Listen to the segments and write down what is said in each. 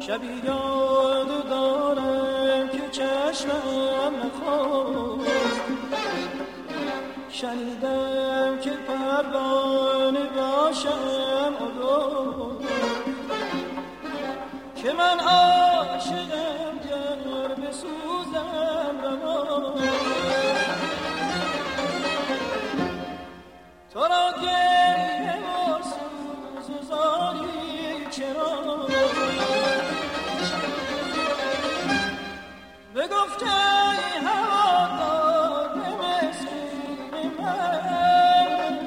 شبی یاد دارم که چشمم نخواست، شنیدم که پروانه باشم که من عاشقم گر بسوزم روان. تو را گریه و سوز و زاری چرا بگفته ای هوادار مسکین من،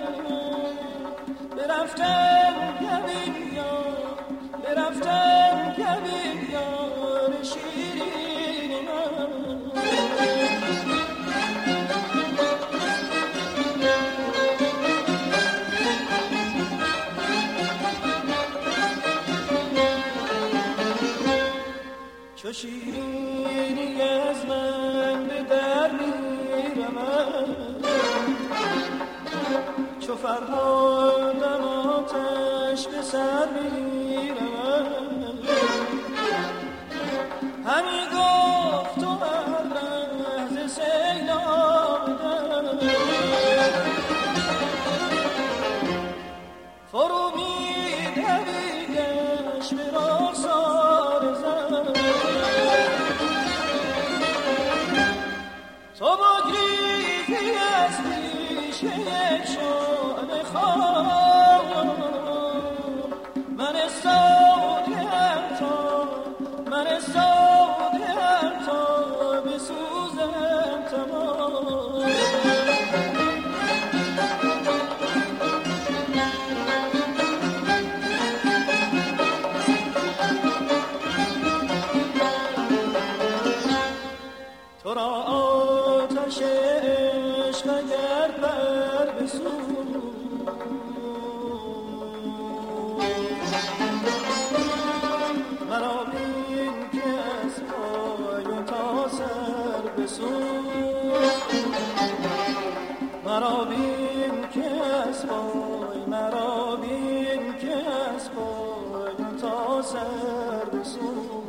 برفتم گبین یار، برفتم گبین یار شیرین من. چو شیرینی از من به در می‌رود، چو فرهادم آتش به سر می‌رود. همی گفت تو هر لحظه سیلاب فرو می‌دویدش به رخسار زن. تو بگریزی از پیش یک شعله خواب، من سودیم تا، من سودیم تا بسوزم تمام. تو را آتش عشق اگر بر بسوز، مرا بین که از پای و تا سر بسوز، مرا بین که از پای، مرا بین که از پای و تا سر بسوز.